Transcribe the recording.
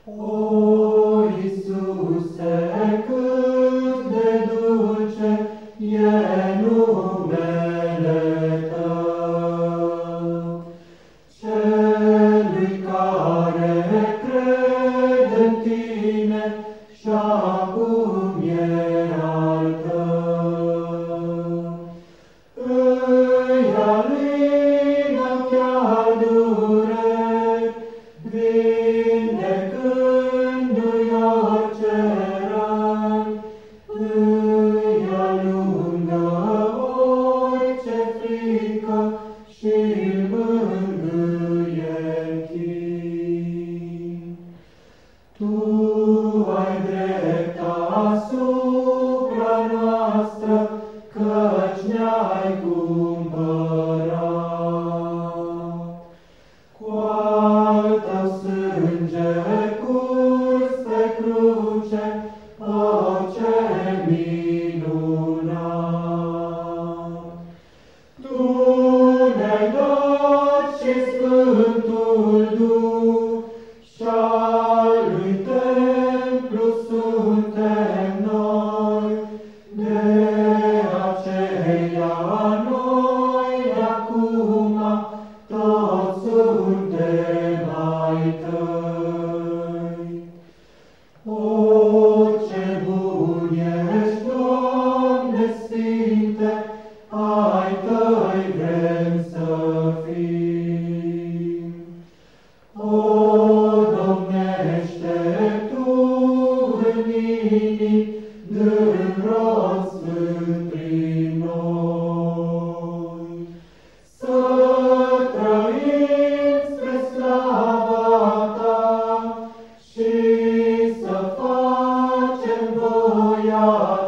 O, Iisuse, cât de dulce e numele Tău, celui care crede în Tine și acum e al Tău. Îi alină chiar dureri, vindecându-i orice rai, îi alungă orice frică și-l mângâie în chin. Tu ai drept asupra noastră, căci ne-ai cumpărat. Cu al Tău sânge curs pe cruce, o, ce minunat! Tu ne-ai dat și Sfântul Duh, și-al lui templu suntem noi, de aceea noi de-acum toți suntem ai Tăi. O, ce bun ești, Doamne Sfinte, ai Tăi vrem să fim. O, domnește Tu în inimi, dând rod sfânt prin noi. Să trăim spre slava Ta și să facem voia